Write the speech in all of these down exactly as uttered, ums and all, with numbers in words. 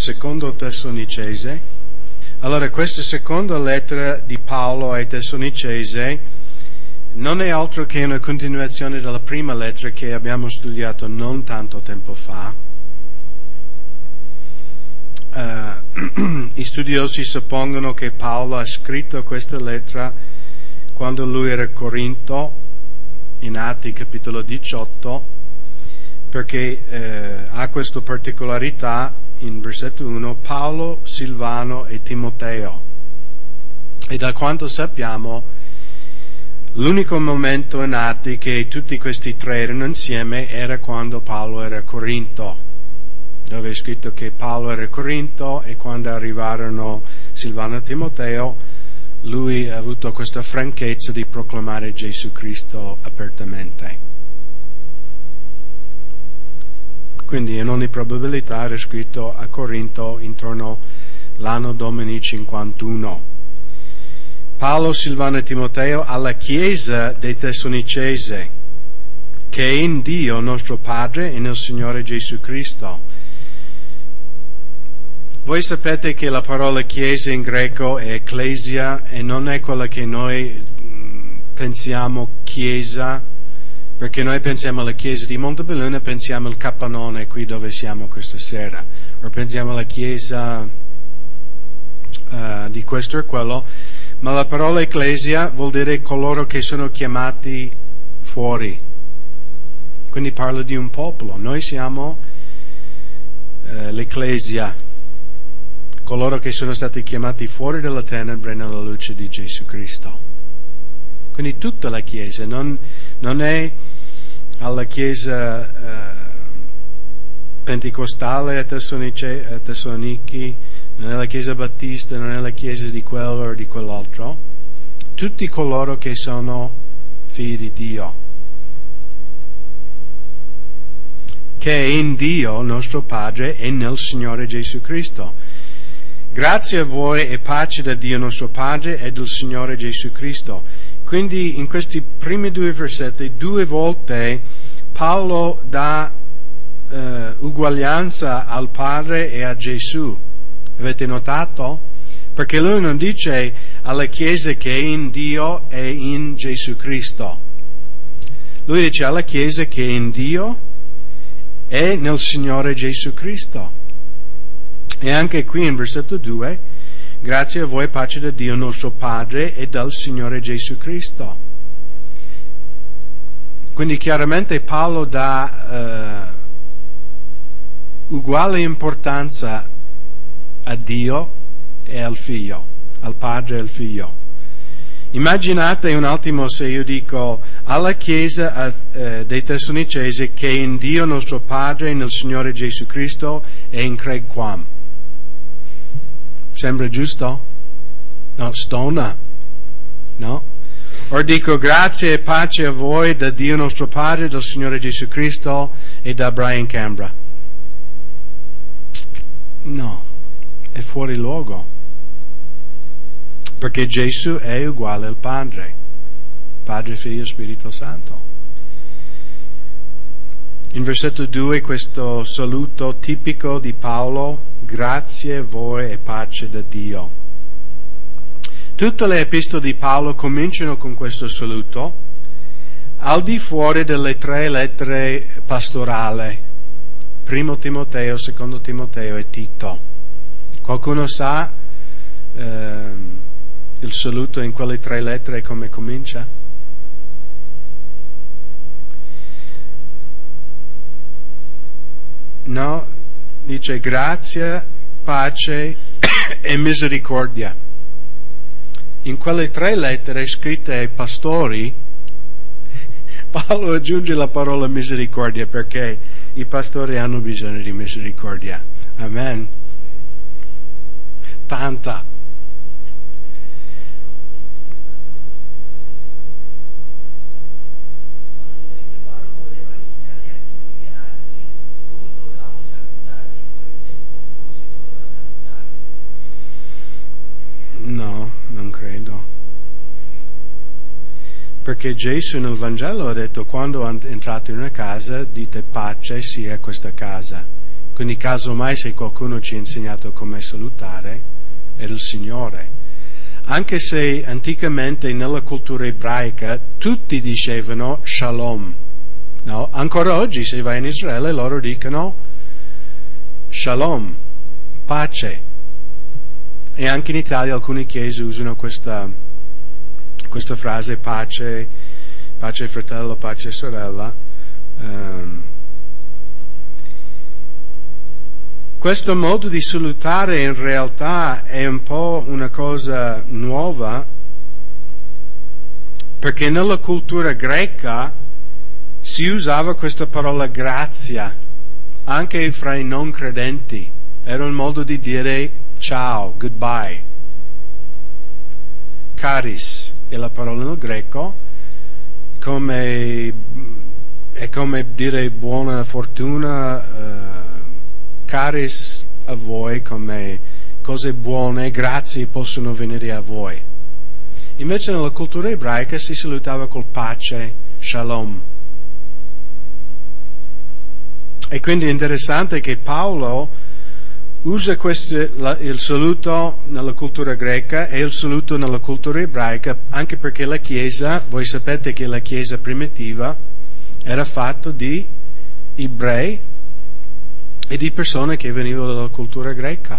secondo Tessalonicese. Allora, questa seconda lettera di Paolo ai Tessalonicesi non è altro che una continuazione della prima lettera che abbiamo studiato non tanto tempo fa. Uh, I studiosi suppongono che Paolo ha scritto questa lettera quando lui era a Corinto, in Atti capitolo diciotto, perché uh, ha questa particolarità in versetto uno: Paolo, Silvano e Timoteo. E da quanto sappiamo, l'unico momento in Atti che tutti questi tre erano insieme era quando Paolo era a Corinto, dove è scritto che Paolo era a Corinto e quando arrivarono Silvano e Timoteo, lui ha avuto questa franchezza di proclamare Gesù Cristo apertamente. Quindi in ogni probabilità era scritto a Corinto intorno all'anno Domini cinquantuno. Paolo, Silvano e Timoteo alla Chiesa dei Tessalonicesi, che è in Dio nostro Padre e nel Signore Gesù Cristo. Voi sapete che la parola Chiesa in greco è ecclesia e non è quella che noi pensiamo Chiesa, perché noi pensiamo alla Chiesa di Montebelluna, pensiamo al Capannone qui dove siamo questa sera, o pensiamo alla Chiesa uh, di questo o quello, ma la parola ecclesia vuol dire coloro che sono chiamati fuori, quindi parla di un popolo. Noi siamo uh, l'ecclesia, coloro che sono stati chiamati fuori dalla tenebre nella luce di Gesù Cristo. Quindi tutta la Chiesa, non, non è alla Chiesa eh, pentecostale a Tessalonici, non è la Chiesa battista, non è la Chiesa di quello o di quell'altro. Tutti coloro che sono figli di Dio, che è in Dio nostro Padre e nel Signore Gesù Cristo. Grazie a voi e pace da Dio nostro Padre e del Signore Gesù Cristo. Quindi in questi primi due versetti, due volte Paolo dà uh, uguaglianza al Padre e a Gesù. Avete notato? Perché lui non dice alla Chiesa che è in Dio e in Gesù Cristo. Lui dice alla Chiesa che è in Dio e nel Signore Gesù Cristo. E anche qui in versetto due, grazie a voi, pace da Dio nostro Padre e dal Signore Gesù Cristo. Quindi chiaramente Paolo dà uh, uguale importanza a Dio e al Figlio, al Padre e al Figlio. Immaginate un attimo se io dico alla Chiesa uh, dei Tessalonicesi che è in Dio nostro Padre e nel Signore Gesù Cristo e in Craig Quam. Sembra giusto? No, stona. No? O dico grazie e pace a voi da Dio nostro Padre, dal Signore Gesù Cristo e da Brian Cambra. No, è fuori luogo. Perché Gesù è uguale al Padre. Padre, Figlio e Spirito Santo. In versetto due questo saluto tipico di Paolo: grazie a voi e pace da Dio. Tutte le epistole di Paolo cominciano con questo saluto, al di fuori delle tre lettere pastorali, primo Timoteo, secondo Timoteo e Tito. Qualcuno sa eh, il saluto in quelle tre lettere come comincia? No? Dice grazia, pace e misericordia. In quelle tre lettere scritte ai pastori, Paolo aggiunge la parola misericordia perché i pastori hanno bisogno di misericordia. Amen. Tanta. No, non credo. Perché Gesù nel Vangelo ha detto: quando entrate in una casa dite pace sia questa casa. Quindi casomai se qualcuno ci ha insegnato come salutare, era il Signore. Anche se anticamente nella cultura ebraica tutti dicevano shalom, no? Ancora oggi se vai in Israele loro dicono shalom, pace. E anche in Italia alcune chiese usano questa, questa frase pace, pace fratello, pace sorella. Um, Questo modo di salutare in realtà è un po' una cosa nuova, perché nella cultura greca si usava questa parola grazia anche fra i non credenti. Era un modo di dire ciao, goodbye. Charis è la parola nel greco, come, è come dire buona fortuna, uh, charis a voi, come cose buone, grazie possono venire a voi. Invece nella cultura ebraica si salutava col pace, shalom. E quindi è interessante che Paolo usa questo, la, il saluto nella cultura greca e il saluto nella cultura ebraica, anche perché la Chiesa, voi sapete che la Chiesa primitiva era fatta di ebrei e di persone che venivano dalla cultura greca.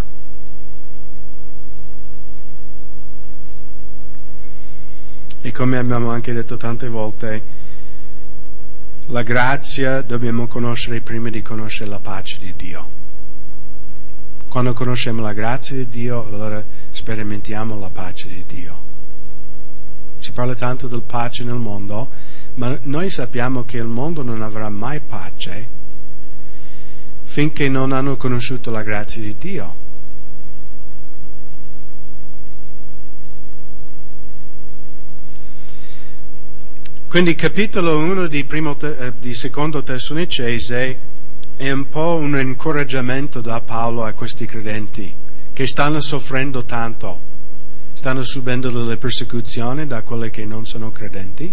E come abbiamo anche detto tante volte, la grazia dobbiamo conoscere prima di conoscere la pace di Dio. Quando conosciamo la grazia di Dio, allora sperimentiamo la pace di Dio. Si parla tanto del pace nel mondo, ma noi sappiamo che il mondo non avrà mai pace finché non hanno conosciuto la grazia di Dio. Quindi capitolo uno di, primo te, di secondo Tessalonicese è un po' un incoraggiamento da Paolo a questi credenti che stanno soffrendo tanto, stanno subendo delle persecuzioni da quelli che non sono credenti.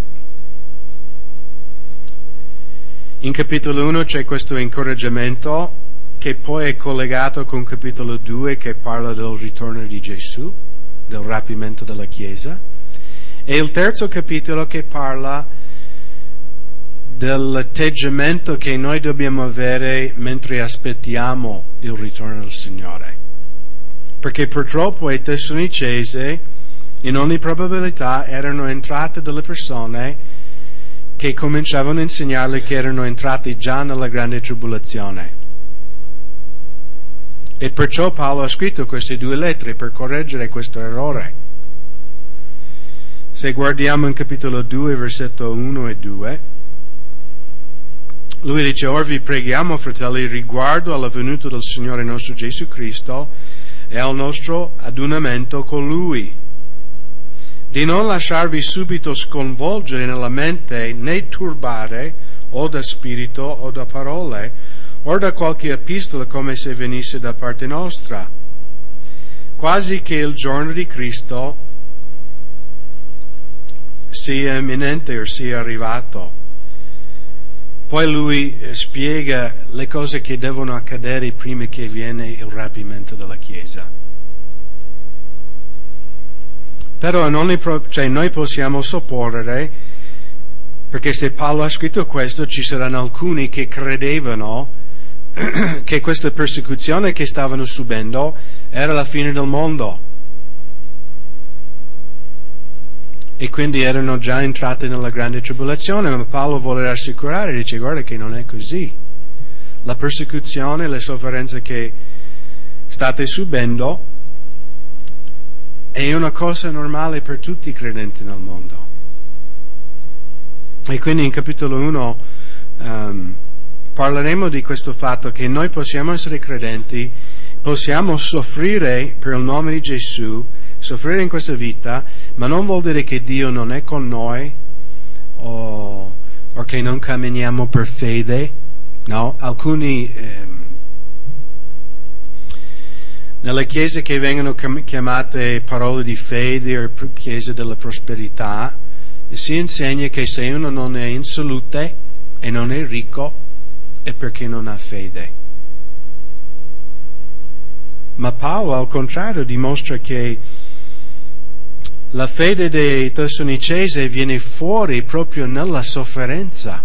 In capitolo uno c'è questo incoraggiamento che poi è collegato con capitolo due che parla del ritorno di Gesù, del rapimento della Chiesa, e il terzo capitolo che parla dell'atteggiamento che noi dobbiamo avere mentre aspettiamo il ritorno del Signore. Perché purtroppo ai Tessalonicesi, in ogni probabilità, erano entrate delle persone che cominciavano a insegnarle che erano entrati già nella grande tribolazione. E perciò Paolo ha scritto queste due lettere per correggere questo errore. Se guardiamo in capitolo due, versetto uno e due, lui dice: Or vi preghiamo, fratelli, riguardo alla venuta del Signore nostro Gesù Cristo e al nostro adunamento con Lui, di non lasciarvi subito sconvolgere nella mente né turbare o da spirito o da parole o da qualche epistola come se venisse da parte nostra, quasi che il giorno di Cristo sia imminente o sia arrivato. Poi lui spiega le cose che devono accadere prima che viene il rapimento della Chiesa. Però non pro- cioè noi possiamo supporre, perché se Paolo ha scritto questo, ci saranno alcuni che credevano che questa persecuzione che stavano subendo era la fine del mondo. E quindi erano già entrati nella grande tribolazione, ma Paolo vuole rassicurare, dice: guarda che non è così. La persecuzione, le sofferenze che state subendo è una cosa normale per tutti i credenti nel mondo. E quindi in capitolo uno um, parleremo di questo fatto che noi possiamo essere credenti, possiamo soffrire per il nome di Gesù, soffrire in questa vita, ma non vuol dire che Dio non è con noi o, o che non camminiamo per fede. No, alcuni ehm, nelle chiese che vengono chiamate parole di fede o chiese della prosperità si insegna che se uno non è in salute e non è ricco è perché non ha fede. Ma Paolo al contrario dimostra che la fede dei Tessalonicesi viene fuori proprio nella sofferenza.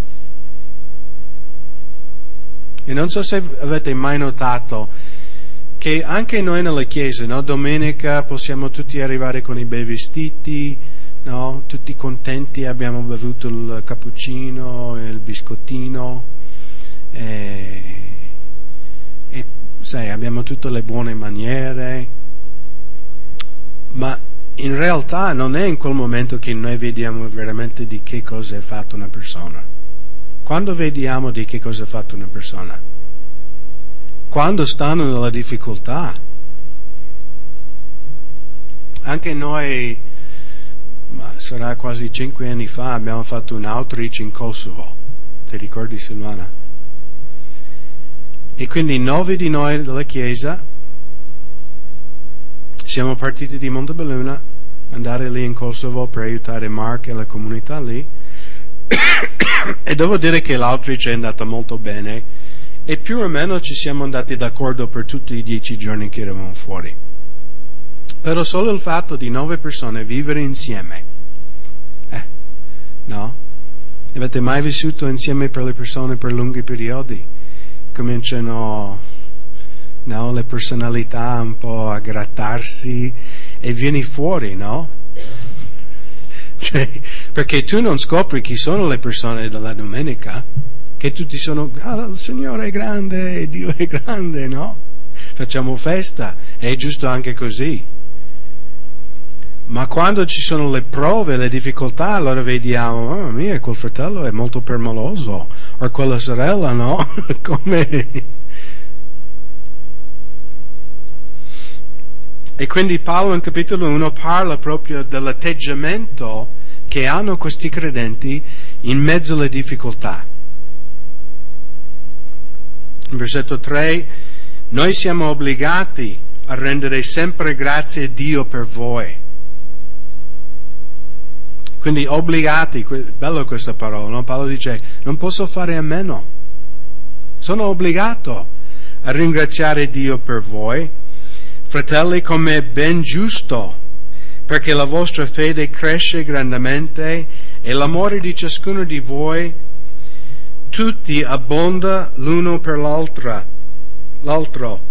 E non so se avete mai notato che anche noi nella chiesa, no, domenica possiamo tutti arrivare con i bei vestiti, no, tutti contenti, abbiamo bevuto il cappuccino, il biscottino, e, e sai, abbiamo tutte le buone maniere, ma in realtà non è in quel momento che noi vediamo veramente di che cosa è fatta una persona. Quando vediamo di che cosa è fatta una persona? Quando stanno nella difficoltà. Anche noi, ma sarà quasi cinque anni fa, abbiamo fatto un outreach in Kosovo. Ti ricordi, Silvana? E quindi nove di noi della Chiesa siamo partiti di Montebelluna, andare lì in Kosovo per aiutare Mark e la comunità lì. E devo dire che l'outreach è andata molto bene e più o meno ci siamo andati d'accordo per tutti i dieci giorni che eravamo fuori. Però solo il fatto di nove persone vivere insieme, eh, no? Avete mai vissuto insieme per le persone per lunghi periodi? Cominciano, no, le personalità un po' a grattarsi e vieni fuori, no? Cioè, perché tu non scopri chi sono le persone della domenica, che tutti sono, ah, il Signore è grande, Dio è grande, no? Facciamo festa, è giusto anche così. Ma quando ci sono le prove, le difficoltà, allora vediamo, mamma mia, quel fratello è molto permaloso, o quella sorella, no? Come... E quindi Paolo in capitolo uno parla proprio dell'atteggiamento che hanno questi credenti in mezzo alle difficoltà. In versetto tre, noi siamo obbligati a rendere sempre grazie a Dio per voi. Quindi obbligati, bello questa parola, no? Paolo dice, non posso fare a meno. Sono obbligato a ringraziare Dio per voi. Fratelli, come è ben giusto, perché la vostra fede cresce grandemente e l'amore di ciascuno di voi tutti abbonda l'uno per l'altra, l'altro.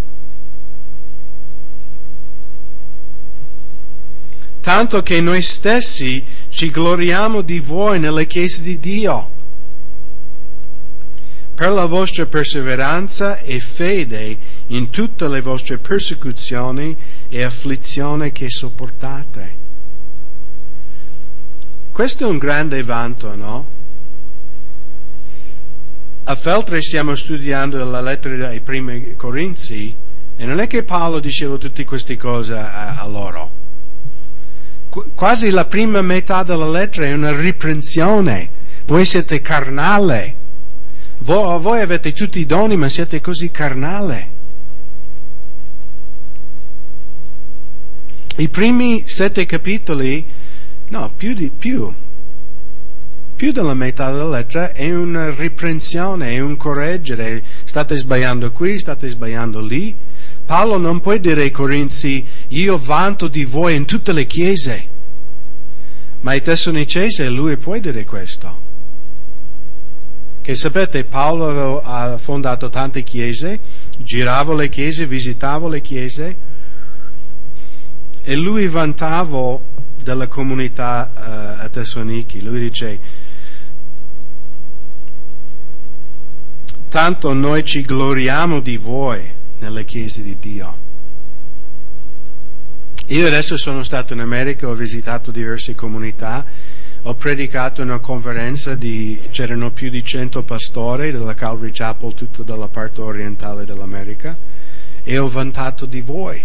Tanto che noi stessi ci gloriamo di voi nelle chiese di Dio, per la vostra perseveranza e fede in tutte le vostre persecuzioni e afflizioni che sopportate. Questo è un grande vanto, no? A Feltre stiamo studiando la lettera ai primi Corinzi e non è che Paolo diceva tutte queste cose a, a loro. Qu- quasi la prima metà della lettera è una riprensione. Voi siete carnale. Voi, voi avete tutti i doni, ma siete così carnale. I primi sette capitoli, no, più di più, più della metà della lettera è una riprensione, è un correggere. State sbagliando qui, state sbagliando lì. Paolo non può dire ai Corinzi, io vanto di voi in tutte le chiese. Ma ai Tessalonicesi lui può dire questo. Che sapete, Paolo ha fondato tante chiese, girava le chiese, visitava le chiese e lui vantava della comunità uh, a Tessalonichi. Lui dice, tanto noi ci gloriamo di voi nelle chiese di Dio. Io adesso sono stato in America, ho visitato diverse comunità, ho predicato in una conferenza, di, c'erano più di cento pastori della Calvary Chapel, tutta dalla parte orientale dell'America, e ho vantato di voi.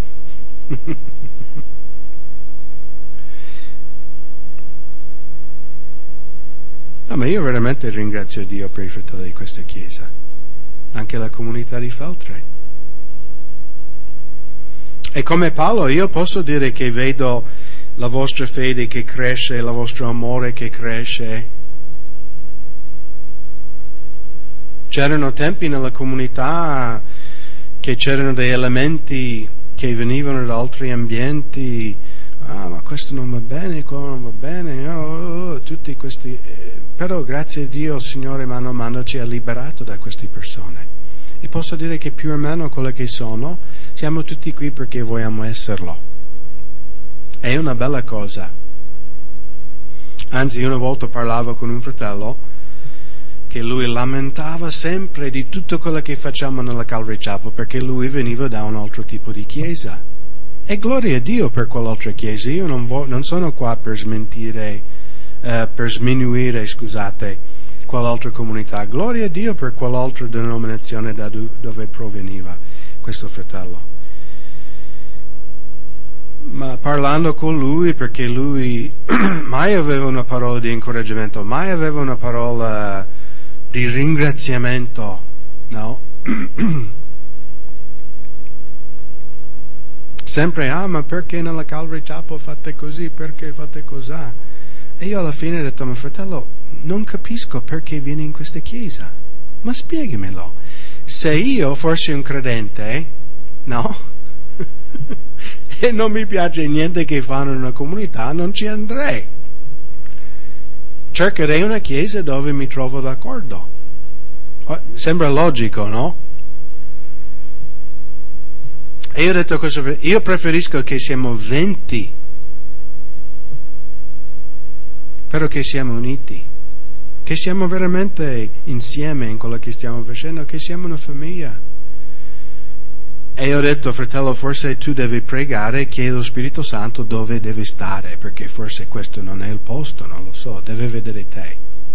No, ma io veramente ringrazio Dio per i fratelli di questa chiesa, anche la comunità di Feltre. E come Paolo io posso dire che vedo la vostra fede che cresce, il vostro amore che cresce. C'erano tempi nella comunità che c'erano dei elementi che venivano da altri ambienti, ah ma questo non va bene, quello non va bene, oh, oh, oh, tutti questi, eh, però grazie a Dio il Signore mano a mano ci ha liberato da queste persone, e posso dire che più o meno quello che sono, siamo tutti qui perché vogliamo esserlo, è una bella cosa. Anzi, una volta parlavo con un fratello che lui lamentava sempre di tutto quello che facciamo nella Calvary Chapel, perché lui veniva da un altro tipo di chiesa. E gloria a Dio per quell'altra chiesa. Io non, vo- non sono qua per smentire, uh, per sminuire, scusate, quell'altra comunità. Gloria a Dio per quell'altra denominazione da do- dove proveniva questo fratello. Ma parlando con lui, perché lui mai aveva una parola di incoraggiamento, mai aveva una parola di ringraziamento, no? Sempre, ah ma perché nella Calvary Chapel fate così, perché fate così? E io alla fine ho detto, ma fratello, non capisco perché vieni in questa chiesa, ma spiegamelo. Se io fossi un credente, no? E non mi piace niente che fanno in una comunità, non ci andrei. Cercherei una chiesa dove mi trovo d'accordo. Sembra logico, no? E io ho detto questo, io preferisco che siamo venti, però che siamo uniti, che siamo veramente insieme in quello che stiamo facendo, che siamo una famiglia. E ho detto, fratello, forse tu devi pregare e chiedere allo Spirito Santo dove deve stare, perché forse questo non è il posto, non lo so, deve vedere te.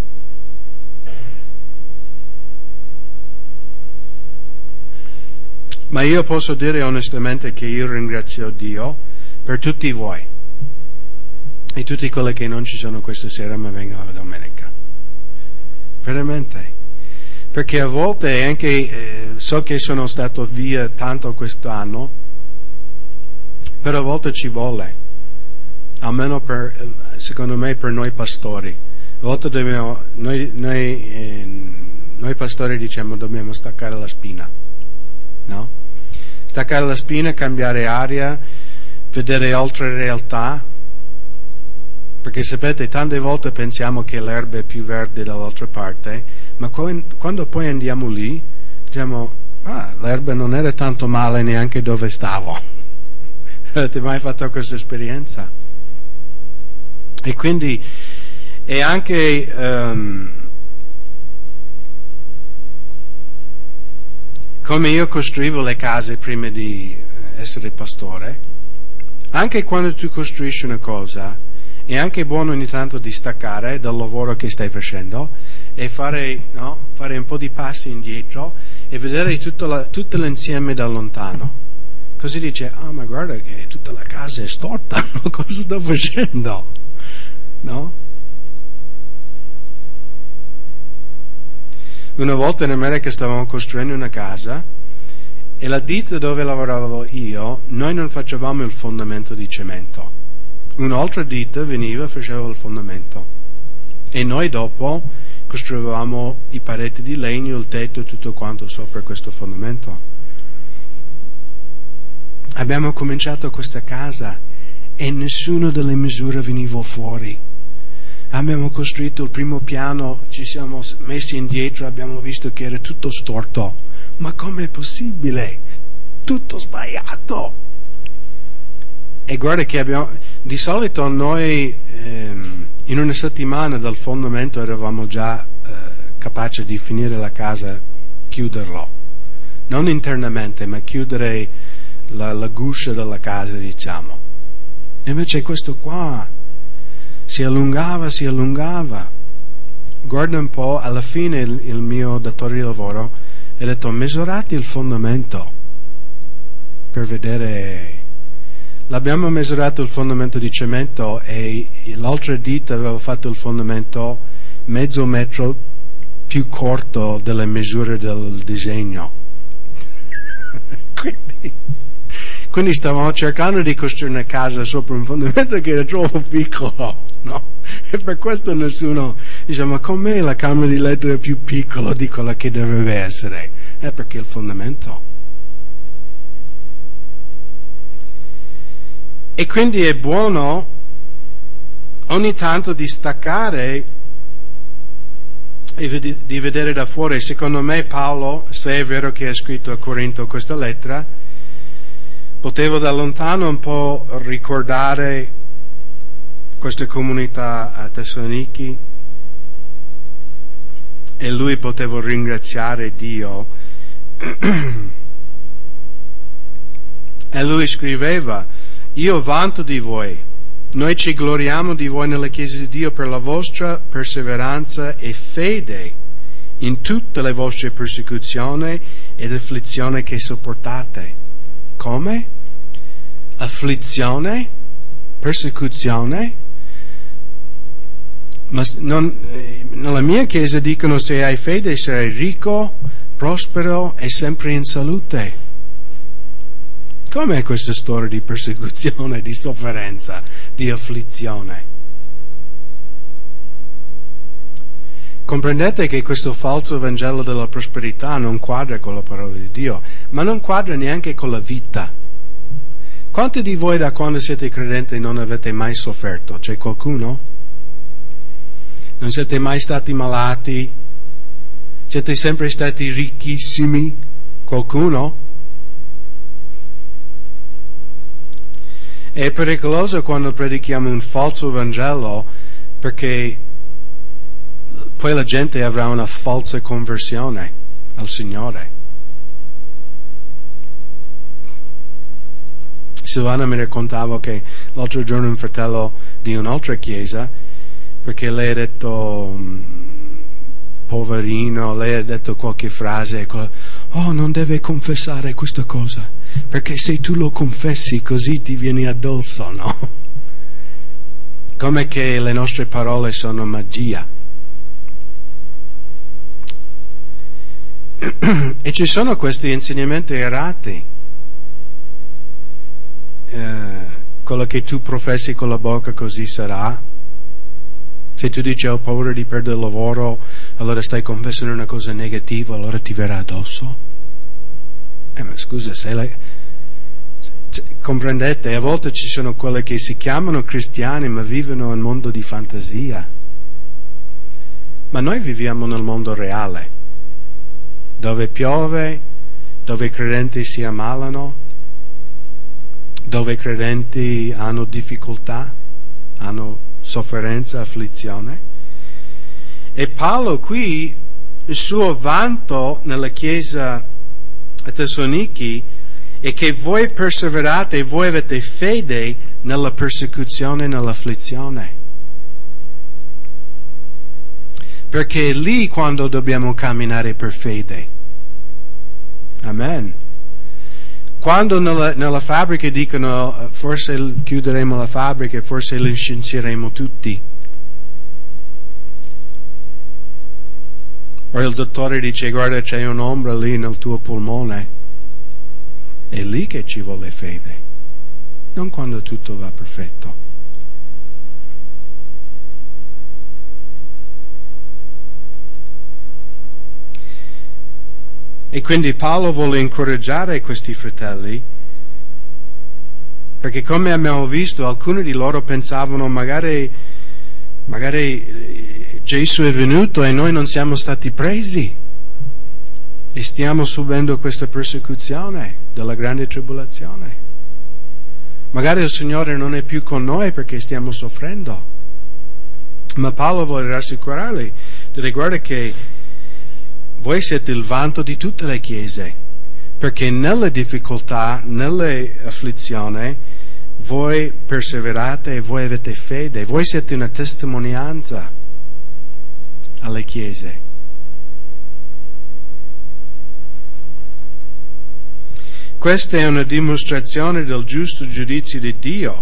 Ma io posso dire onestamente che io ringrazio Dio per tutti voi e tutti quelli che non ci sono questa sera ma vengono la domenica. Veramente. Perché a volte anche eh, so che sono stato via tanto quest'anno, però a volte ci vuole, almeno per, secondo me per noi pastori. A volte dobbiamo, noi, noi, eh, noi pastori diciamo dobbiamo staccare la spina, no? Staccare la spina, cambiare aria, vedere altre realtà, perché sapete tante volte pensiamo che l'erba è più verde dall'altra parte, ma quando poi andiamo lì diciamo, ah, l'erba non era tanto male neanche dove stavo. Avete mai fatto questa esperienza? E quindi è anche um, come io costruivo le case prima di essere pastore, anche quando tu costruisci una cosa è anche buono ogni tanto di staccare dal lavoro che stai facendo e fare, no, fare un po' di passi indietro e vedere tutto, la, tutto l'insieme da lontano. Così dice, ah ma guarda che tutta la casa è storta, cosa sto facendo? No? Una volta in America stavamo costruendo una casa e la ditta dove lavoravo io, noi non facevamo il fondamento di cemento. Un'altra ditta veniva e faceva il fondamento e noi dopo costruivamo i pareti di legno, il tetto e tutto quanto sopra questo fondamento. Abbiamo cominciato questa casa e nessuna delle misure veniva fuori. Abbiamo costruito il primo piano, ci siamo messi indietro, abbiamo visto che era tutto storto. Ma com'è possibile? Tutto sbagliato! E guarda che abbiamo, di solito noi ehm, in una settimana dal fondamento eravamo già eh, capaci di finire la casa, chiuderlo, non internamente, ma chiudere la, la guscia della casa, diciamo. E invece questo qua si allungava, si allungava. Guarda un po', alla fine il, il mio datore di lavoro ha detto, misurate il fondamento per vedere. L'abbiamo misurato il fondamento di cemento e l'altra ditta aveva fatto il fondamento mezzo metro più corto delle misure del disegno. quindi, quindi stavamo cercando di costruire una casa sopra un fondamento che era troppo piccolo, no? E per questo nessuno dice, ma com'è la camera di letto è più piccola di quella che dovrebbe essere? È perché il fondamento. E quindi è buono ogni tanto di staccare e di vedere da fuori. Secondo me Paolo, se è vero che ha scritto a Corinto questa lettera, potevo da lontano un po' ricordare questa comunità a Tessaloniki e lui poteva ringraziare Dio. E lui scriveva: io vanto di voi, noi ci gloriamo di voi nella Chiesa di Dio per la vostra perseveranza e fede in tutte le vostre persecuzioni ed afflizioni che sopportate. Come? Afflizione? Persecuzione? Ma non, nella mia Chiesa dicono: se hai fede sarai ricco, prospero e sempre in salute. Com'è questa storia di persecuzione, di sofferenza, di afflizione? Comprendete che questo falso Vangelo della prosperità non quadra con la parola di Dio, ma non quadra neanche con la vita. Quanti di voi da quando siete credenti non avete mai sofferto? C'è qualcuno? Non siete mai stati malati? Siete sempre stati ricchissimi? Qualcuno? È pericoloso quando predichiamo un falso Vangelo, perché poi la gente avrà una falsa conversione al Signore. Silvana mi raccontava che l'altro giorno un fratello di un'altra chiesa, perché lei ha detto poverino, lei ha detto qualche frase, oh, non deve confessare questa cosa, perché se tu lo confessi così ti vieni addosso, no? Come che le nostre parole sono magia. E ci sono questi insegnamenti errati. Eh, quello che tu professi con la bocca così sarà. Se tu dici ho paura di perdere il lavoro, allora stai confessando una cosa negativa, allora ti verrà addosso. Eh, ma scusa, se lei... comprendete, a volte ci sono quelle che si chiamano cristiani ma vivono in un mondo di fantasia. Ma noi viviamo nel mondo reale, dove piove, dove i credenti si ammalano, dove i credenti hanno difficoltà, hanno sofferenza, afflizione. E Paolo qui, il suo vanto nella Chiesa a Tessaloniki è che voi perseverate, voi avete fede nella persecuzione e nell'afflizione. Perché è lì quando dobbiamo camminare per fede. Amen. Quando nella, nella fabbrica dicono forse chiuderemo la fabbrica, forse licenzieremo tutti. O il dottore dice guarda c'è un'ombra lì nel tuo polmone. È lì che ci vuole fede, non quando tutto va perfetto. E quindi Paolo vuole incoraggiare questi fratelli, perché come abbiamo visto, alcuni di loro pensavano magari, magari Gesù è venuto e noi non siamo stati presi e stiamo subendo questa persecuzione della grande tribolazione. Magari il Signore non è più con noi perché stiamo soffrendo. Ma Paolo vuole rassicurarli, dire guarda che voi siete il vanto di tutte le chiese, perché nelle difficoltà, nelle afflizioni, voi perseverate e voi avete fede, voi siete una testimonianza alle chiese. Questa è una dimostrazione del giusto giudizio di Dio,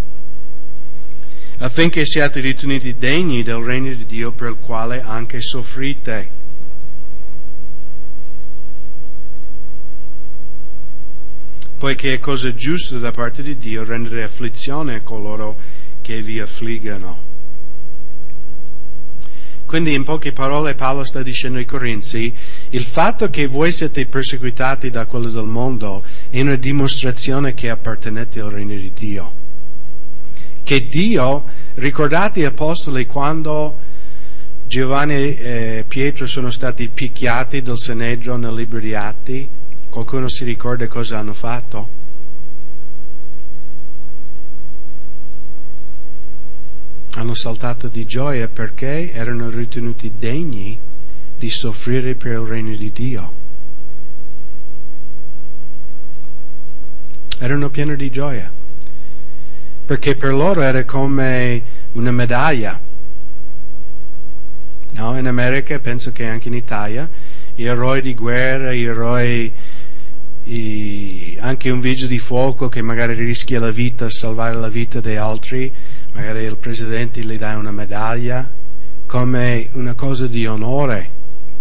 affinché siate ritenuti degni del regno di Dio per il quale anche soffrite. Poiché è cosa giusta da parte di Dio rendere afflizione a coloro che vi affliggono. Quindi in poche parole Paolo sta dicendo ai Corinzi, il fatto che voi siete perseguitati da quello del mondo è una dimostrazione che appartenete al regno di Dio. Che Dio, ricordate gli apostoli quando Giovanni e Pietro sono stati picchiati dal Sanedro nel libro di Atti? Qualcuno si ricorda cosa hanno fatto? Hanno saltato di gioia perché erano ritenuti degni di soffrire per il regno di Dio. Erano pieni di gioia, perché per loro era come una medaglia. No, in America, penso che anche in Italia, gli eroi di guerra, gli eroi, i, anche un vigile di fuoco che magari rischia la vita, salvare la vita degli altri, magari il presidente gli dà una medaglia, come una cosa di onore.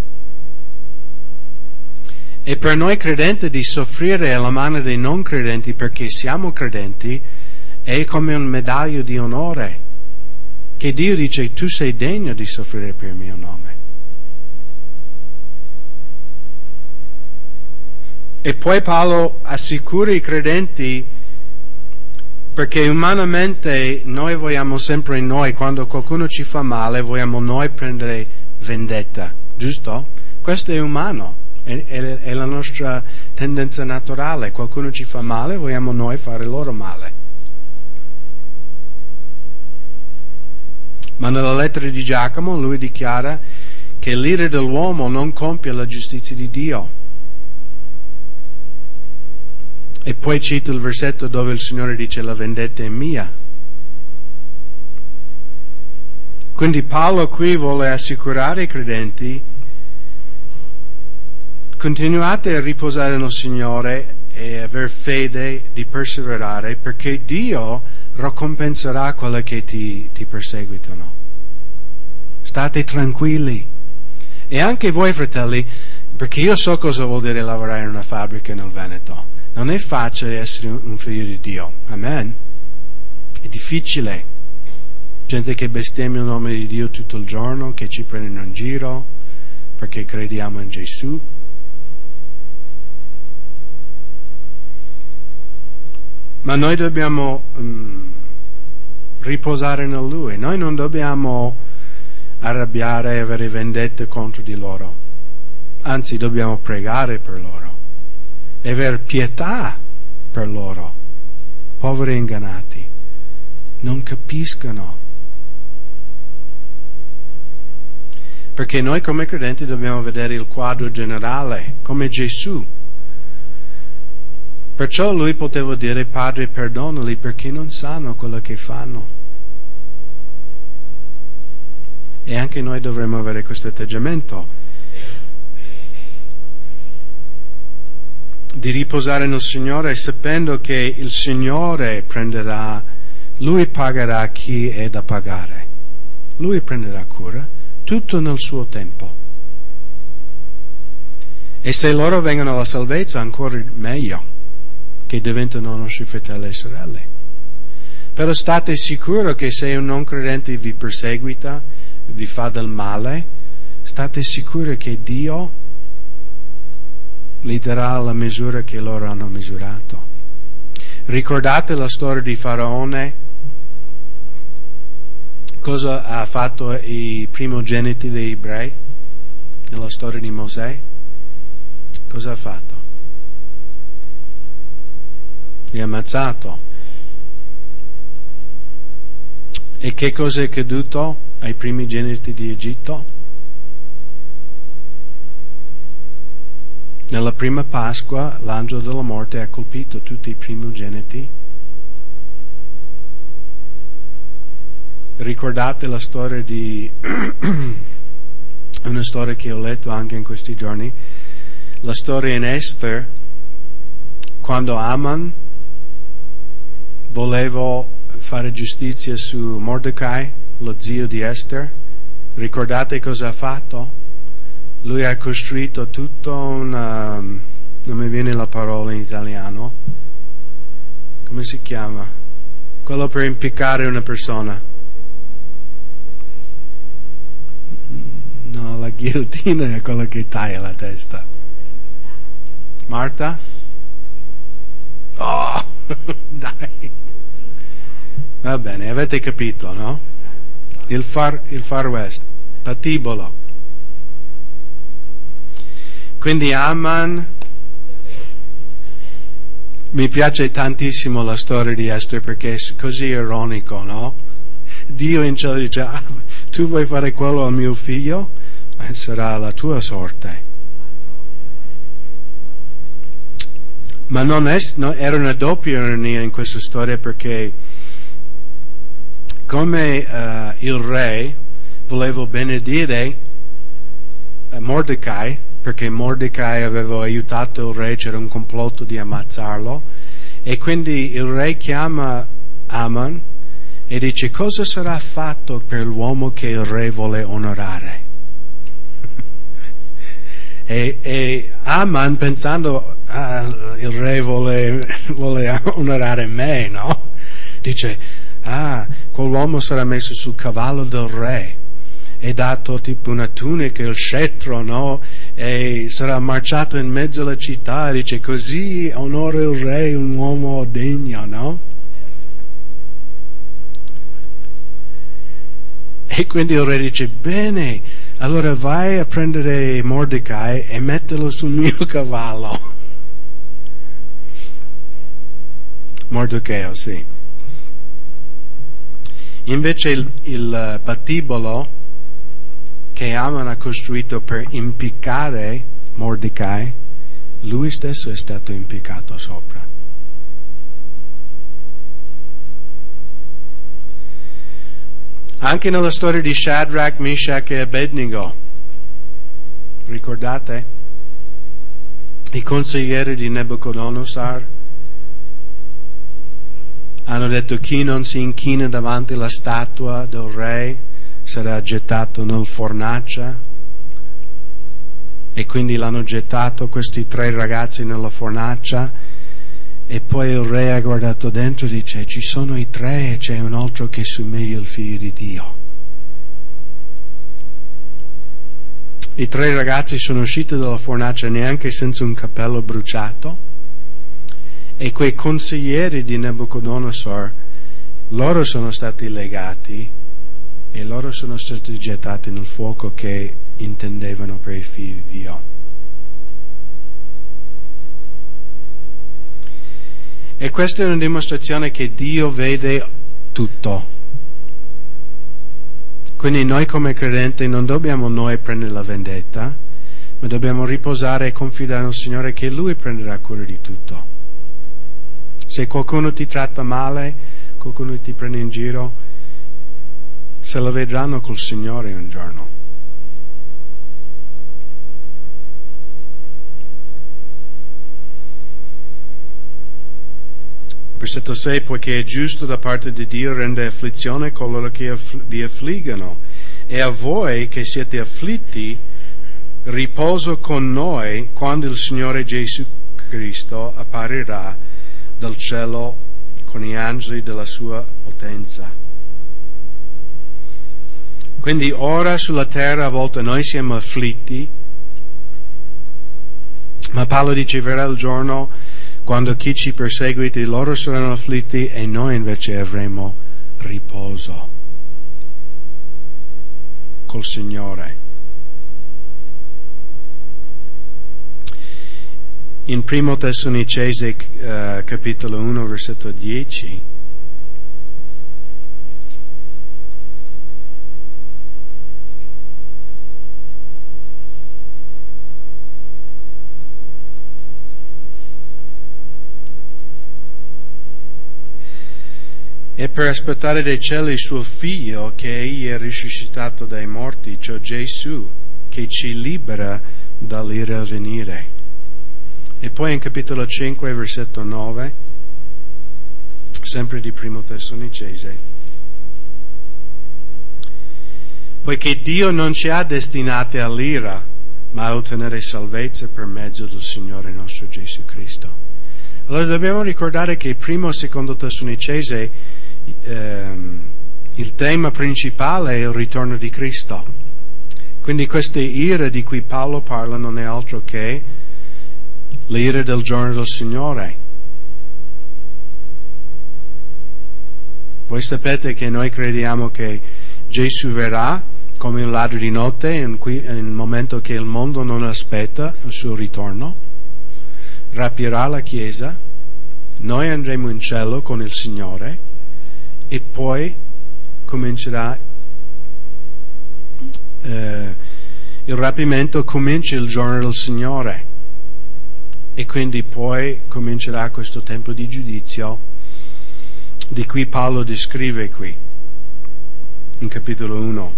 E per noi credenti di soffrire alla mano dei non credenti perché siamo credenti è come un medaglio di onore, che Dio dice tu sei degno di soffrire per il mio nome. E poi Paolo assicura i credenti, perché umanamente noi vogliamo sempre in noi, quando qualcuno ci fa male, vogliamo noi prendere vendetta, giusto? Questo è umano, è, è, è la nostra tendenza naturale. Qualcuno ci fa male, vogliamo noi fare loro male. Ma nella lettera di Giacomo lui dichiara che l'ira dell'uomo non compie la giustizia di Dio. E poi cito il versetto dove il Signore dice la vendetta è mia. Quindi Paolo qui vuole assicurare ai credenti: continuate a riposare nel Signore e aver fede di perseverare, perché Dio ricompenserà quelli che ti, ti perseguitano. State tranquilli. E anche voi, fratelli, perché io so cosa vuol dire lavorare in una fabbrica nel Veneto. Non è facile essere un figlio di Dio, amen? È difficile. Gente che bestemmia il nome di Dio tutto il giorno, che ci prendono in giro perché crediamo in Gesù. Ma noi dobbiamo um, riposare in Lui. Noi non dobbiamo arrabbiare e avere vendette contro di loro. Anzi, dobbiamo pregare per loro e avere pietà per loro. Poveri ingannati, non capiscono. Perché noi come credenti dobbiamo vedere il quadro generale, come Gesù. Perciò lui poteva dire: Padre, perdonali perché non sanno quello che fanno. E anche noi dovremmo avere questo atteggiamento di riposare nel Signore, sapendo che il Signore prenderà, Lui pagherà chi è da pagare. Lui prenderà cura, tutto nel suo tempo. E se loro vengono alla salvezza, ancora meglio, che diventano nostri fratelli e sorelle. Però state sicuri che se un non credente vi perseguita, vi fa del male, state sicuri che Dio gli darà la misura che loro hanno misurato. Ricordate la storia di Faraone? Cosa ha fatto i primogeniti degli ebrei nella storia di Mosè? Cosa ha fatto? Li ha ammazzato. E che cosa è accaduto ai primogeniti di Egitto? Nella prima Pasqua l'angelo della morte ha colpito tutti i primogeniti. Ricordate la storia di una storia che ho letto anche in questi giorni, la storia in Esther, quando Aman voleva fare giustizia su Mordecai, lo zio di Esther. Ricordate cosa ha fatto? Lui ha costruito tutto una, non mi viene la parola in italiano, come si chiama? Quello per impiccare una persona. No, la ghigliottina è quello che taglia la testa. Marta? Oh, dai. Va bene, avete capito, no? Il far, il far west, patibolo. Quindi Aman, mi piace tantissimo la storia di Esther perché è così ironico, no? Dio in cielo dice, ah, tu vuoi fare quello al mio figlio? Eh, sarà la tua sorte. Ma non è, no, era una doppia ironia in questa storia perché come uh, il re voleva benedire uh, Mordecai, perché Mordecai aveva aiutato il re, c'era un complotto di ammazzarlo, e quindi il re chiama Aman e dice: cosa sarà fatto per l'uomo che il re vuole onorare? e, e Aman, pensando ah, il re vuole, vuole onorare me, no? Dice: ah, quell'uomo sarà messo sul cavallo del re, è dato tipo una tunica, il scettro, no? E sarà marciato in mezzo alla città, dice: così onora il re, un uomo degno, no? E quindi il re dice: bene, allora vai a prendere Mordecai e metterlo sul mio cavallo. Mordecai, sì. Invece il, il patibolo che Aman ha costruito per impiccare Mordecai, lui stesso è stato impiccato sopra. Anche nella storia di Shadrach, Meshach e Abednego, ricordate? I consiglieri di Nebuchadnezzar hanno detto: chi non si inchina davanti alla statua del re sarà gettato nel fornace, e quindi l'hanno gettato questi tre ragazzi nella fornace, e poi il re ha guardato dentro e dice: ci sono i tre e c'è un altro che somiglia al figlio di Dio. I tre ragazzi sono usciti dalla fornace neanche senza un cappello bruciato, e quei consiglieri di Nebuchadnezzar, loro sono stati legati e loro sono stati gettati nel fuoco che intendevano per i figli di Dio. E questa è una dimostrazione che Dio vede tutto. Quindi noi come credenti non dobbiamo noi prendere la vendetta, ma dobbiamo riposare e confidare nel Signore che Lui prenderà cura di tutto. Se qualcuno ti tratta male, qualcuno ti prende in giro, se lo vedranno col Signore un giorno. Versetto sei: poiché è giusto da parte di Dio rendere afflizione coloro che vi affliggono, e a voi che siete afflitti riposo con noi quando il Signore Gesù Cristo apparirà dal cielo con gli angeli della sua potenza. Quindi ora sulla terra a volte noi siamo afflitti, ma Paolo dice: verrà il giorno quando chi ci perseguita, loro saranno afflitti e noi invece avremo riposo col Signore. In primo Tessalonicesi uh, capitolo uno versetto dieci e per aspettare dai cieli il suo figlio che egli è risuscitato dai morti, cioè Gesù, che ci libera dall'ira a venire. E poi in capitolo cinque versetto nove, sempre di primo Tessalonicesi: poiché Dio non ci ha destinati all'ira, ma a ottenere salvezza per mezzo del Signore nostro Gesù Cristo. Allora dobbiamo ricordare che primo e secondo Tessalonicesi ehm, il tema principale è il ritorno di Cristo. Quindi questa ira di cui Paolo parla non è altro che l'ira del giorno del Signore. Voi sapete che noi crediamo che Gesù verrà come un ladro di notte in il momento che il mondo non aspetta il suo ritorno, rapirà la Chiesa, noi andremo in cielo con il Signore e poi comincerà eh, il rapimento, comincia il giorno del Signore e quindi poi comincerà questo tempo di giudizio di cui Paolo descrive qui in capitolo uno.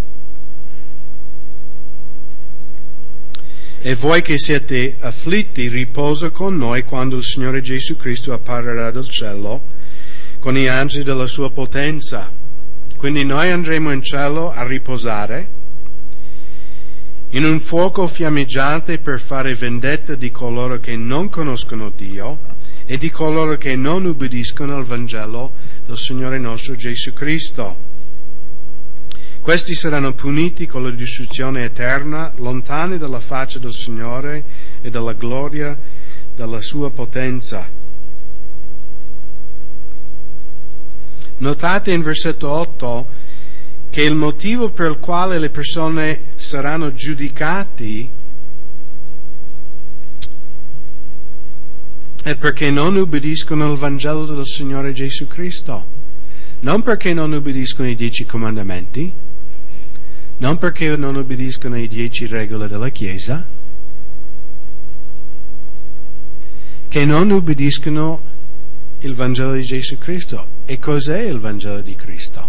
E voi che siete afflitti, riposa con noi quando il Signore Gesù Cristo apparirà dal cielo con gli angeli della sua potenza. Quindi noi andremo in cielo a riposare in un fuoco fiammeggiante per fare vendetta di coloro che non conoscono Dio e di coloro che non ubbidiscono al Vangelo del Signore nostro Gesù Cristo. Questi saranno puniti con la distruzione eterna, lontani dalla faccia del Signore e dalla gloria della sua potenza. Notate in versetto otto che il motivo per il quale le persone saranno giudicati è perché non ubbidiscono al Vangelo del Signore Gesù Cristo, non perché non ubbidiscono i dieci comandamenti, non perché non ubbidiscono i dieci regole della Chiesa, che non ubbidiscono il Vangelo di Gesù Cristo. E cos'è il Vangelo di Cristo?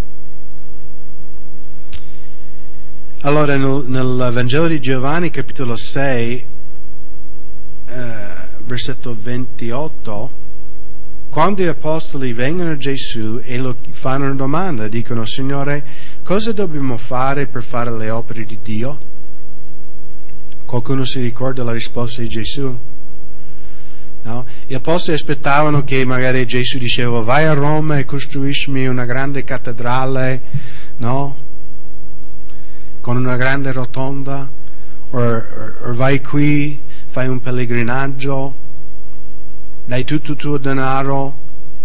Allora, nel, nel Vangelo di Giovanni, capitolo sei, eh, versetto ventotto, quando gli apostoli vengono a Gesù e lo fanno una domanda, dicono: Signore, cosa dobbiamo fare per fare le opere di Dio? Qualcuno si ricorda la risposta di Gesù? No? Gli apostoli aspettavano che magari Gesù diceva: vai a Roma e costruiscimi una grande cattedrale, no? Con una grande rotonda, o, o, o vai qui, fai un pellegrinaggio, dai tutto il tuo denaro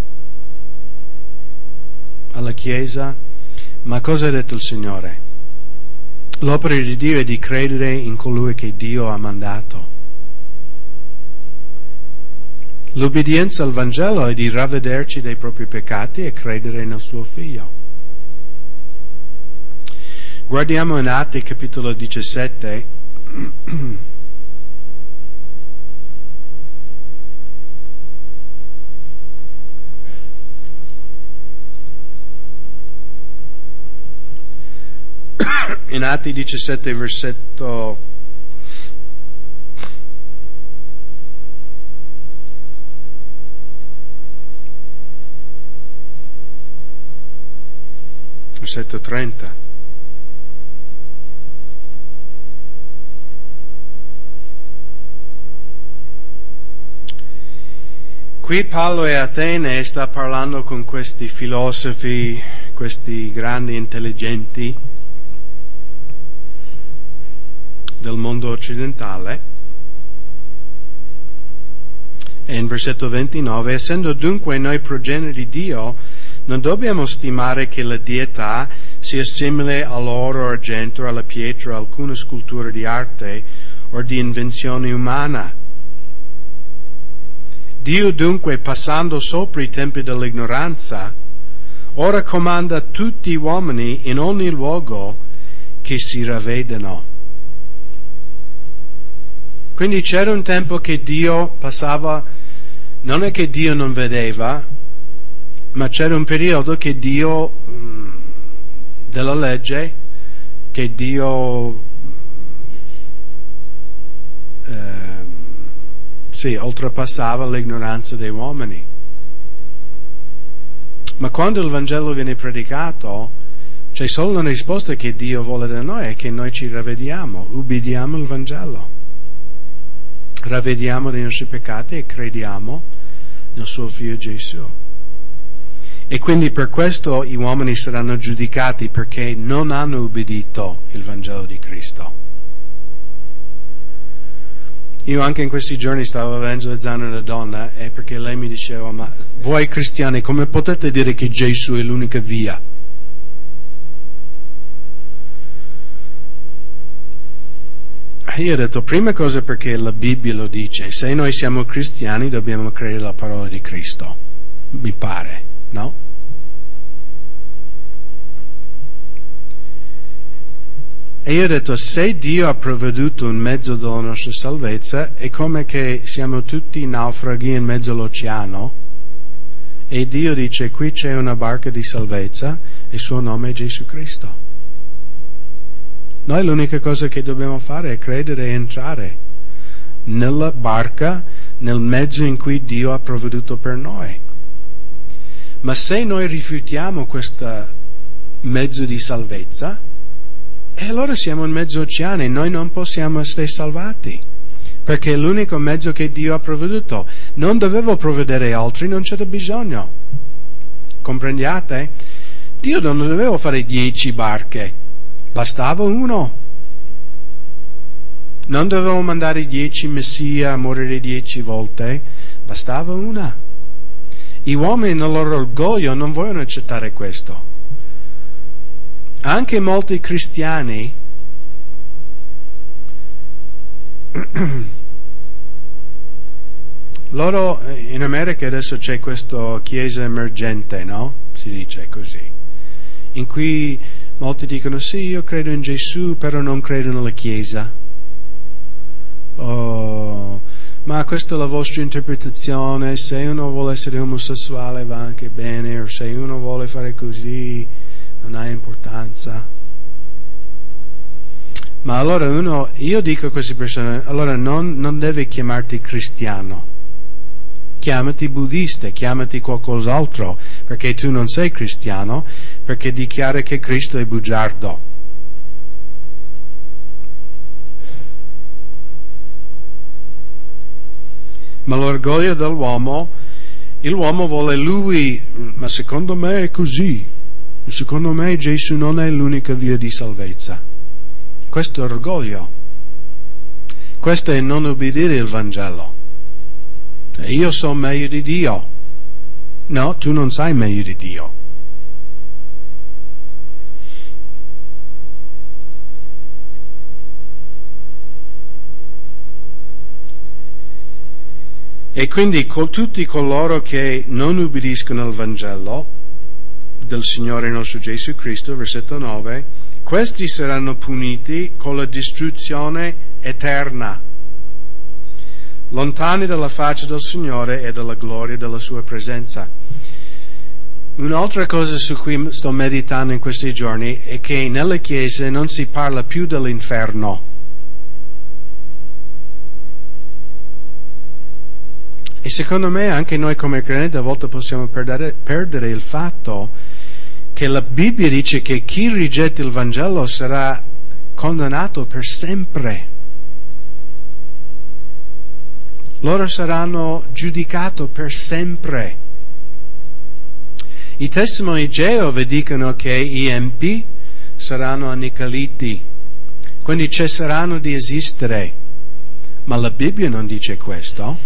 alla Chiesa. Ma cosa ha detto il Signore? L'opera di Dio è di credere in colui che Dio ha mandato. L'obbedienza al Vangelo è di ravvederci dei propri peccati e credere nel suo Figlio. Guardiamo in Atti capitolo diciassette. In Atti diciassette versetto versetto trenta. Qui Paolo è a Atene e sta parlando con questi filosofi, questi grandi intelligenti del mondo occidentale. E in versetto ventinove: essendo dunque noi progenie di Dio, non dobbiamo stimare che la dietà sia simile all'oro, argento, alla pietra, alcuna scultura di arte o di invenzione umana. Dio dunque, passando sopra i tempi dell'ignoranza, ora comanda a tutti gli uomini in ogni luogo che si ravvedano. Quindi c'era un tempo che Dio passava, non è che Dio non vedeva, ma c'era un periodo che Dio, mh, della legge, che Dio eh, sì, oltrepassava l'ignoranza dei uomini. Ma quando il Vangelo viene predicato, c'è solo una risposta che Dio vuole da noi, è che noi ci ravvediamo, ubbidiamo il Vangelo, ravvediamo dei nostri peccati e crediamo nel suo Figlio Gesù. E quindi per questo gli uomini saranno giudicati, perché non hanno ubbidito il Vangelo di Cristo. Io anche in questi giorni stavo evangelizzando una donna e perché lei mi diceva: ma voi cristiani come potete dire che Gesù è l'unica via? Io ho detto, prima cosa perché la Bibbia lo dice, se noi siamo cristiani dobbiamo credere alla parola di Cristo, mi pare, no? E io ho detto, se Dio ha provveduto un mezzo della nostra salvezza, è come che siamo tutti naufraghi in mezzo all'oceano e Dio dice, qui c'è una barca di salvezza e il suo nome è Gesù Cristo. Noi l'unica cosa che dobbiamo fare è credere e entrare nella barca, nel mezzo in cui Dio ha provveduto per noi. Ma se noi rifiutiamo questo mezzo di salvezza, e allora siamo in mezzo oceano e noi non possiamo essere salvati, perché è l'unico mezzo che Dio ha provveduto. Non dovevo provvedere altri, non c'era bisogno. Comprendiate? Dio non doveva fare dieci barche. Bastava uno. Non dovevo mandare dieci messia a morire dieci volte, bastava una. Gli uomini nel loro orgoglio non vogliono accettare questo. Anche molti cristiani loro in America adesso c'è questa chiesa emergente, no? Si dice così, in cui molti dicono sì, io credo in Gesù, però non credo nella Chiesa. Oh, ma questa è la vostra interpretazione, se uno vuole essere omosessuale va anche bene, o se uno vuole fare così non ha importanza. Ma allora uno, io dico a queste persone, allora non, non devi chiamarti cristiano, chiamati buddista, chiamati qualcos'altro, perché tu non sei cristiano, perché dichiari che Cristo è bugiardo. Ma l'orgoglio dell'uomo, l'uomo vuole lui, ma secondo me è così, secondo me Gesù non è l'unica via di salvezza. Questo è orgoglio, questo è non obbedire il Vangelo. Io so meglio di Dio. No, tu non sai meglio di Dio. E quindi con tutti coloro che non ubbidiscono al Vangelo del Signore nostro Gesù Cristo, versetto nove, questi saranno puniti con la distruzione eterna, lontani dalla faccia del Signore e dalla gloria della sua presenza. Un'altra cosa su cui sto meditando in questi giorni è che nelle chiese non si parla più dell'inferno. E secondo me anche noi come credenti a volte possiamo perdere, perdere il fatto che la Bibbia dice che chi rigetta il Vangelo sarà condannato per sempre. Loro saranno giudicati per sempre. I testimoni di Geova dicono che gli empi saranno annichiliti, quindi cesseranno di esistere. Ma la Bibbia non dice questo.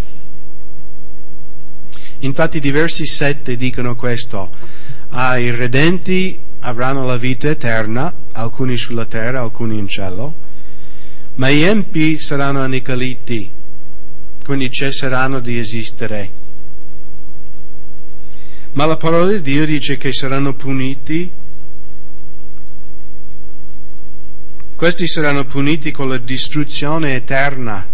Infatti diversi sette dicono questo: ah, i redenti avranno la vita eterna, alcuni sulla terra, alcuni in cielo, ma gli empi saranno annichiliti, quindi cesseranno di esistere. Ma la parola di Dio dice che saranno puniti, questi saranno puniti con la distruzione eterna.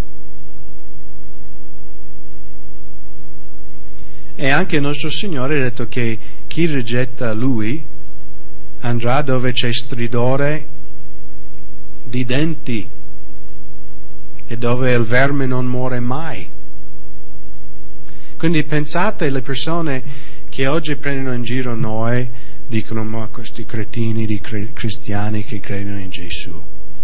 E anche il nostro Signore ha detto che chi rigetta Lui andrà dove c'è stridore di denti e dove il verme non muore mai. Quindi pensate alle persone che oggi prendono in giro noi, dicono ma questi cretini di cristiani che credono in Gesù,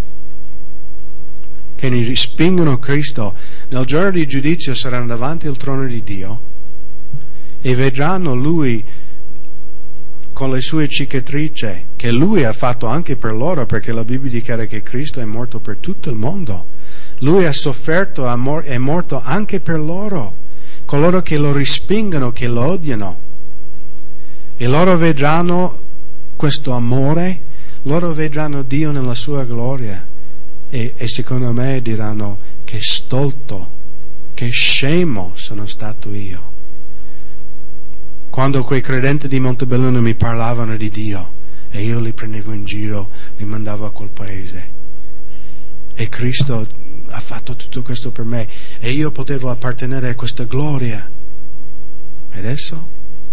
che ne respingono Cristo, nel giorno di giudizio saranno davanti al trono di Dio e vedranno Lui con le sue cicatrici che Lui ha fatto anche per loro, perché la Bibbia dichiara che Cristo è morto per tutto il mondo. Lui ha sofferto, è morto anche per loro, coloro che lo respingono, che lo odiano. E loro vedranno questo amore, loro vedranno Dio nella sua gloria e, e secondo me diranno: che stolto, che scemo sono stato io. Quando quei credenti di Montebelluna mi parlavano di Dio e io li prendevo in giro, li mandavo a quel paese. E Cristo ha fatto tutto questo per me e io potevo appartenere a questa gloria. E adesso?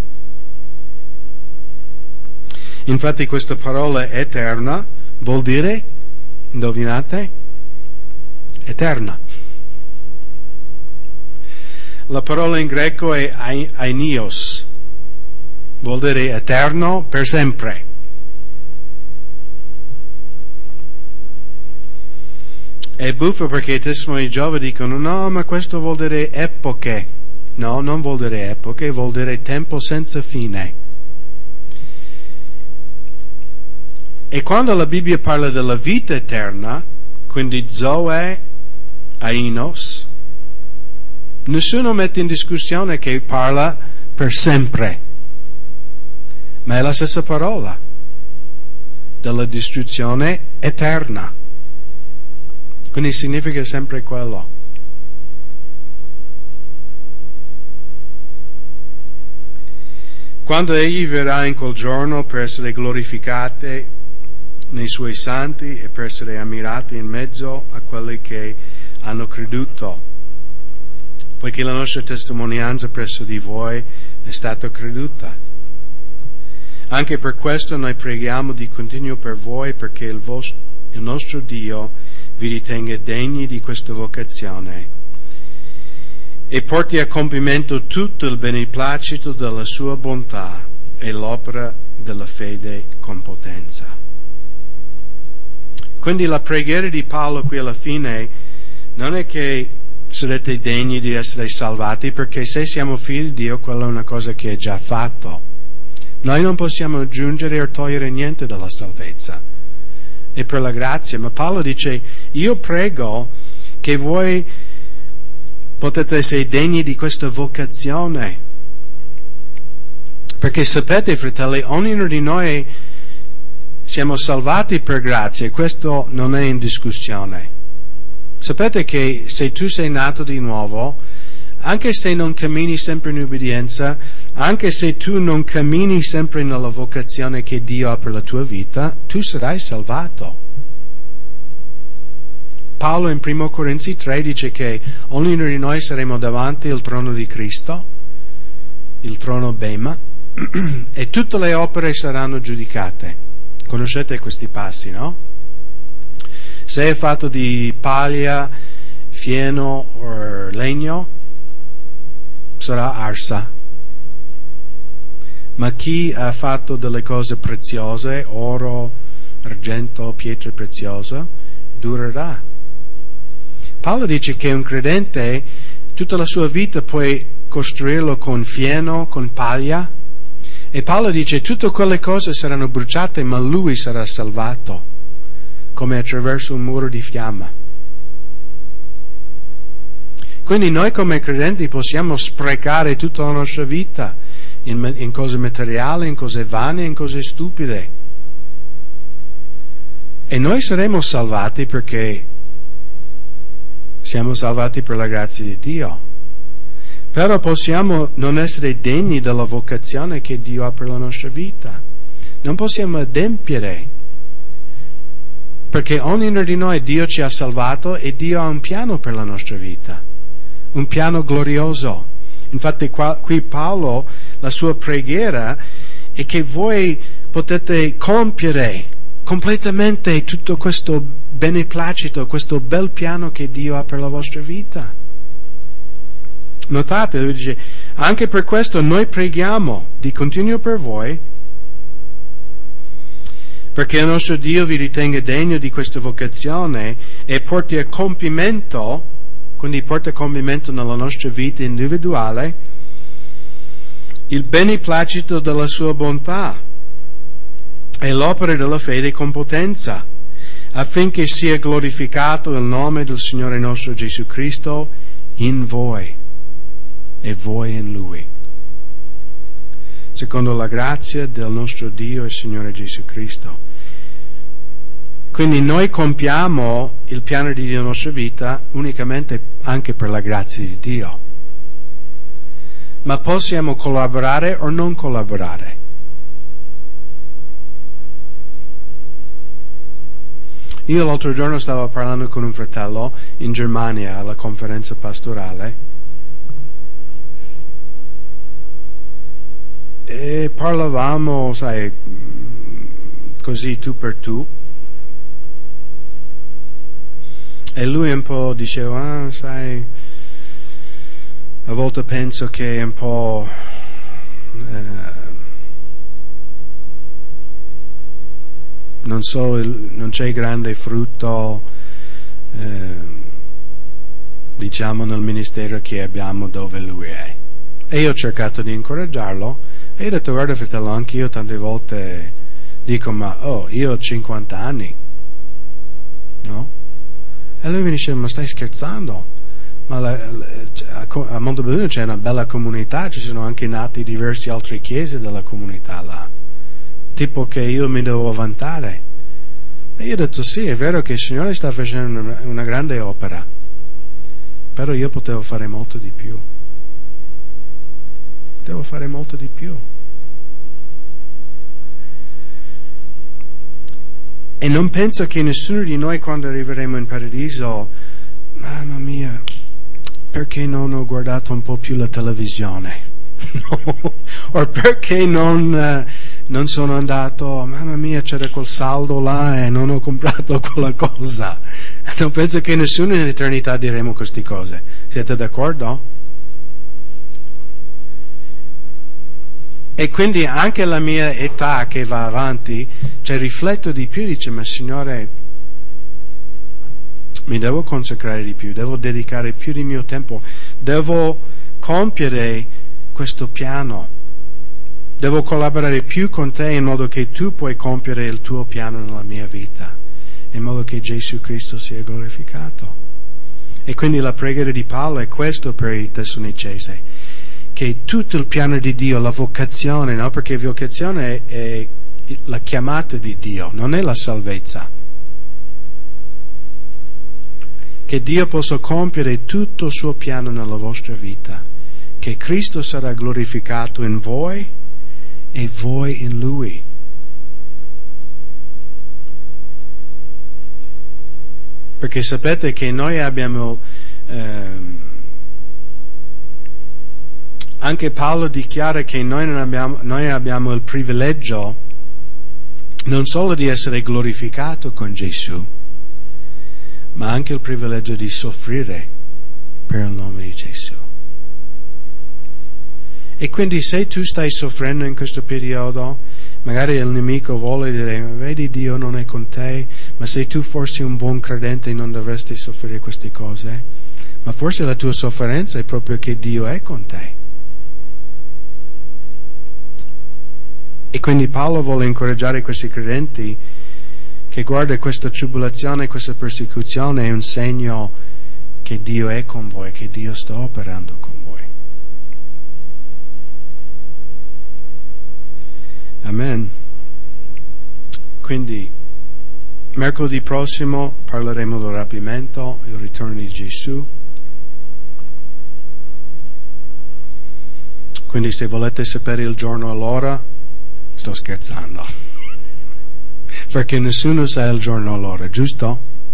Infatti questa parola eterna vuol dire, indovinate? Eterna. La parola in greco è ainios, vuol dire eterno per sempre. È buffo perché i testimoni di Geova dicono: no, ma questo vuol dire epoche. No, non vuol dire epoche, vuol dire tempo senza fine. E quando la Bibbia parla della vita eterna, quindi Zoe, ainos, nessuno mette in discussione che parla per sempre, ma è la stessa parola della distruzione eterna, quindi significa sempre quello. Quando egli verrà in quel giorno per essere glorificati nei suoi santi e per essere ammirati in mezzo a quelli che hanno creduto, poiché la nostra testimonianza presso di voi è stata creduta. Anche per questo noi preghiamo di continuo per voi, perché il, vostro, il nostro Dio vi ritenga degni di questa vocazione e porti a compimento tutto il beneplacito della sua bontà e l'opera della fede con potenza. Quindi la preghiera di Paolo qui alla fine non è che sarete degni di essere salvati, perché se siamo figli di Dio quella è una cosa che è già fatto. Noi non possiamo aggiungere o togliere niente dalla salvezza, è per la grazia. Ma Paolo dice: io prego che voi potete essere degni di questa vocazione, perché sapete, fratelli, ognuno di noi siamo salvati per grazia, e questo non è in discussione. Sapete che se tu sei nato di nuovo, anche se non cammini sempre in ubbidienza, anche se tu non cammini sempre nella vocazione che Dio ha per la tua vita, tu sarai salvato. Paolo in primo Corinzi tre dice che ognuno di noi saremo davanti al trono di Cristo, il trono Bema, e tutte le opere saranno giudicate. Conoscete questi passi, no? Se è fatto di paglia, fieno o legno, sarà arsa. Ma chi ha fatto delle cose preziose, oro, argento, pietre preziose, durerà. Paolo dice che un credente tutta la sua vita puoi costruirlo con fieno, con paglia, e Paolo dice tutte quelle cose saranno bruciate, ma lui sarà salvato come attraverso un muro di fiamma. Quindi noi come credenti possiamo sprecare tutta la nostra vita in, in cose materiali, in cose vane, in cose stupide, e noi saremo salvati perché siamo salvati per la grazia di Dio. Però possiamo non essere degni della vocazione che Dio ha per la nostra vita. Non possiamo adempiere, perché ognuno di noi, Dio ci ha salvato e Dio ha un piano per la nostra vita, un piano glorioso. Infatti qua, qui Paolo, la sua preghiera è che voi potete compiere completamente tutto questo beneplacito, questo bel piano che Dio ha per la vostra vita. Notate, lui dice: anche per questo noi preghiamo di continuo per voi, perché il nostro Dio vi ritenga degno di questa vocazione e porti a compimento, quindi porta a compimento nella nostra vita individuale, il beneplacito della sua bontà e l'opera della fede con potenza, affinché sia glorificato il nome del Signore nostro Gesù Cristo in voi e voi in Lui, secondo la grazia del nostro Dio e Signore Gesù Cristo. Quindi noi compiamo il piano di Dio nella nostra vita unicamente anche per la grazia di Dio, ma possiamo collaborare o non collaborare. Io l'altro giorno stavo parlando con un fratello in Germania alla conferenza pastorale e parlavamo, sai, così tu per tu, e lui un po' diceva, ah, sai, a volte penso che è un po' eh, non so, non c'è grande frutto, eh, diciamo, nel ministero che abbiamo dove lui è. E io ho cercato di incoraggiarlo e ho detto, guarda fratello, anche io tante volte dico, ma oh, io ho cinquanta anni, no? E lui mi dice, ma stai scherzando? Ma la, la, a Montebelluna c'è una bella comunità, ci sono anche nati diverse altre chiese della comunità là, tipo che io mi devo vantare. E io ho detto, sì, è vero che il Signore sta facendo una, una grande opera, però io potevo fare molto di più. Devo fare molto di più. E non penso che nessuno di noi, quando arriveremo in paradiso, mamma mia, perché non ho guardato un po' più la televisione? No. O perché non, uh, non sono andato, mamma mia, c'era quel saldo là e non ho comprato quella cosa. Non penso che nessuno in eternità diremo queste cose. Siete d'accordo? E quindi anche la mia età che va avanti, cioè rifletto di più, dice, ma Signore, mi devo consacrare di più, devo dedicare più di mio tempo, devo compiere questo piano, devo collaborare più con te in modo che tu puoi compiere il tuo piano nella mia vita, in modo che Gesù Cristo sia glorificato. E quindi la preghiera di Paolo è questo per i Tessalonicesi, che tutto il piano di Dio, la vocazione, no? Perché vocazione è, è la chiamata di Dio, non è la salvezza. Che Dio possa compiere tutto il suo piano nella vostra vita, che Cristo sarà glorificato in voi e voi in Lui. Perché sapete che noi abbiamo... Ehm, Anche Paolo dichiara che noi, non abbiamo, noi abbiamo il privilegio non solo di essere glorificato con Gesù, ma anche il privilegio di soffrire per il nome di Gesù. E quindi se tu stai soffrendo in questo periodo, magari il nemico vuole dire, vedi, Dio non è con te, ma se tu fossi un buon credente non dovresti soffrire queste cose, ma forse la tua sofferenza è proprio che Dio è con te. E quindi Paolo vuole incoraggiare questi credenti che guarda, questa tribolazione, questa persecuzione è un segno che Dio è con voi, che Dio sta operando con voi. Amen. Quindi mercoledì prossimo parleremo del rapimento, il ritorno di Gesù. Quindi se volete sapere il giorno e l'ora, sto scherzando, perché nessuno sa il giorno e l'ora, giusto?